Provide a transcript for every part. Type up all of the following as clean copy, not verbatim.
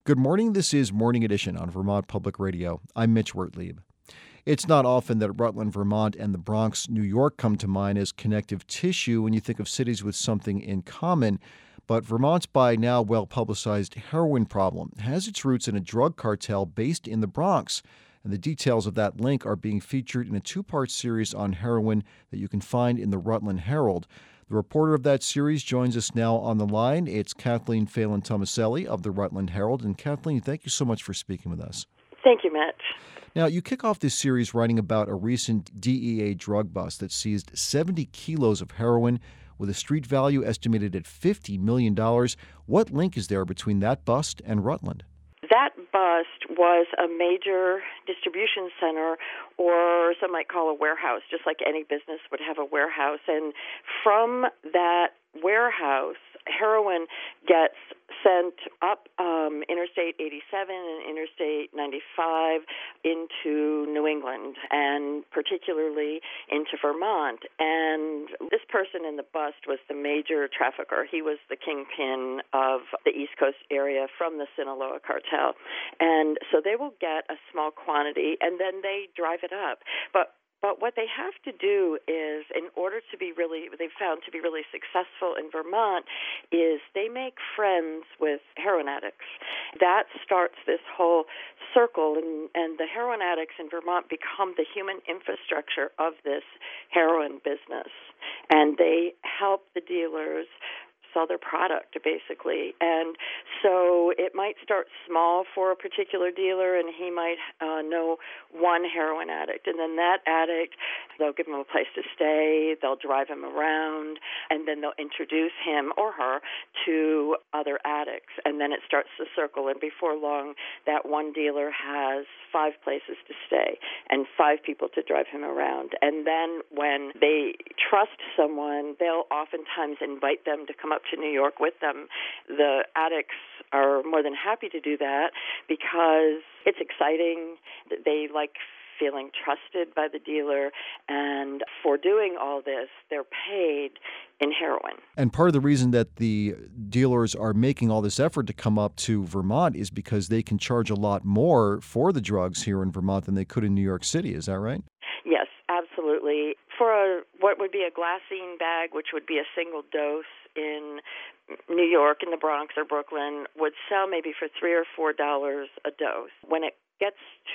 Good morning. This is Morning Edition on Vermont Public Radio. I'm Mitch Wertlieb. It's not often that Rutland, Vermont, and the Bronx, New York come to mind as connective tissue when you think of cities with something in common. But Vermont's by now well-publicized heroin problem has its roots in a drug cartel based in the Bronx. And the details of that link are being featured in a two-part series on heroin that you can find in the Rutland Herald. The reporter of that series joins us now on the line. It's Kathleen Phelan-Tomaselli of the Rutland Herald. And Kathleen, thank you so much for speaking with us. Thank you, Mitch. Now, you kick off this series writing about a recent DEA drug bust that seized 70 kilos of heroin with a street value estimated at $50 million. What link is there between that bust and Rutland? That bust was a major distribution center, or some might call a warehouse, just like any business would have a warehouse. And from that warehouse, heroin gets sent up Interstate 87 and Interstate 95 into New England, and particularly into Vermont. And this person in the bust was the major trafficker. He was the kingpin of the East Coast area from the Sinaloa cartel. And so they will get a small quantity, and then they drive it up. But what they have to do is, in order to be they've found to be really successful in Vermont, is they make friends with heroin addicts. That starts this whole circle, and the heroin addicts in Vermont become the human infrastructure of this heroin business. And they help the dealers sell their product, basically. And so it might start small for a particular dealer, and he might know one heroin addict. And then that addict, they'll give him a place to stay, they'll drive him around, and then they'll introduce him or her to other addicts. And then it starts the circle, and before long, that one dealer has 5 places to stay and 5 people to drive him around. And then when they trust someone, they'll oftentimes invite them to come up to New York with them. The addicts are more than happy to do that because it's exciting. They like feeling trusted by the dealer, and for doing all this, they're paid in heroin. And part of the reason that the dealers are making all this effort to come up to Vermont is because they can charge a lot more for the drugs here in Vermont than they could in New York City. Is that right? Yes, absolutely. For what would be a glassine bag, which would be a single dose in New York, in the Bronx or Brooklyn, would sell maybe for $3 or $4 a dose. When it gets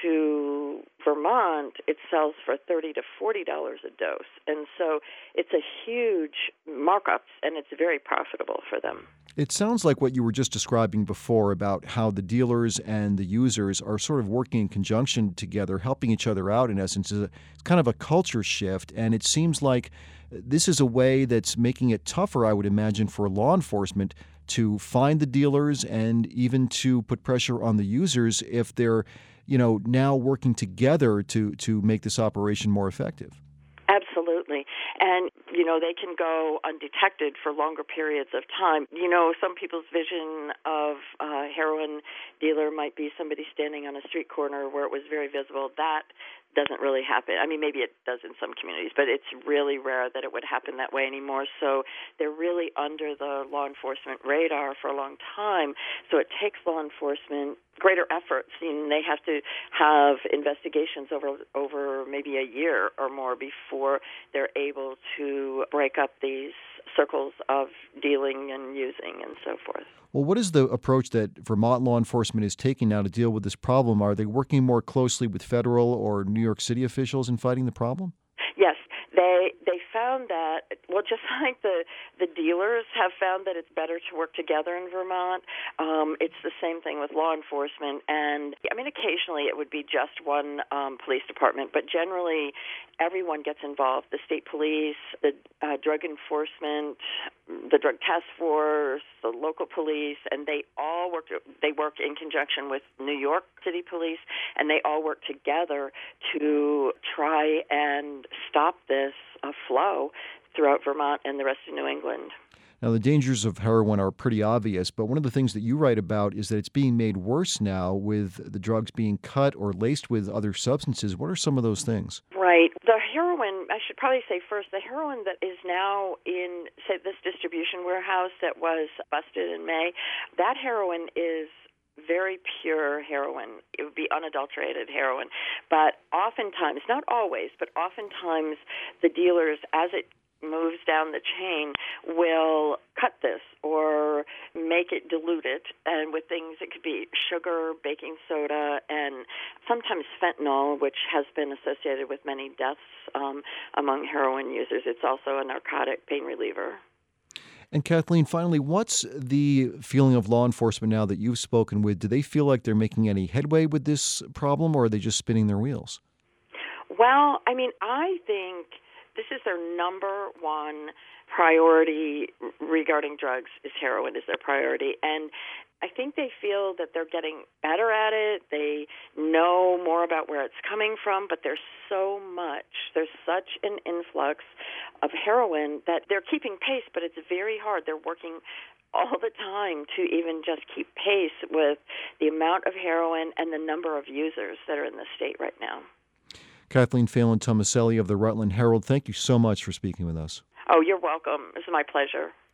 to Vermont, it sells for $30 to $40 a dose. And so it's a huge markup, and it's very profitable for them. It sounds like what you were just describing before about how the dealers and the users are sort of working in conjunction together, helping each other out, in essence. It's kind of a culture shift, and it seems like this is a way that's making it tougher, I would imagine, for law enforcement to find the dealers and even to put pressure on the users if they're, now working together to make this operation more effective. Absolutely. And, they can go undetected for longer periods of time. Some people's vision of a heroin dealer might be somebody standing on a street corner where it was very visible. That doesn't really happen. I mean, maybe it does in some communities, but it's really rare that it would happen that way anymore. So they're really under the law enforcement radar for a long time. So it takes law enforcement greater efforts. They have to have investigations over maybe a year or more before they're able to break up these circles of dealing and using and so forth. Well, what is the approach that Vermont law enforcement is taking now to deal with this problem? Are they working more closely with federal or New York City officials in fighting the problem? Yes. They found that, just like the dealers have found that it's better to work together in Vermont, it's the same thing with law enforcement. And, occasionally it would be just one police department, but generally everyone gets involved. The state police, the drug enforcement, the drug task force, the local police, and they all work in conjunction with New York City Police, and they all work together to try and stop this flow throughout Vermont and the rest of New England. Now, the dangers of heroin are pretty obvious, but one of the things that you write about is that it's being made worse now with the drugs being cut or laced with other substances. What are some of those things? Right. The heroin, I should probably say first, the heroin that is now in, say, this distribution warehouse that was busted in May, that heroin is very pure heroin. It would be unadulterated heroin. But oftentimes, not always, but oftentimes the dealers, as it moves down the chain, will cut this or make it diluted, and with things, it could be sugar, baking soda, and sometimes fentanyl, which has been associated with many deaths among heroin users. It's also a narcotic pain reliever. And Kathleen, finally, what's the feeling of law enforcement now that you've spoken with? Do they feel like they're making any headway with this problem, or are they just spinning their wheels? Well, I mean, I think this is their number one priority regarding drugs is heroin is their priority. And I think they feel that they're getting better at it. They know more about where it's coming from, but there's such an influx of heroin that they're keeping pace, but it's very hard. They're working all the time to even just keep pace with the amount of heroin and the number of users that are in the state right now. Kathleen Phelan Tomaselli of the Rutland Herald, thank you so much for speaking with us. Oh, you're welcome. It's my pleasure.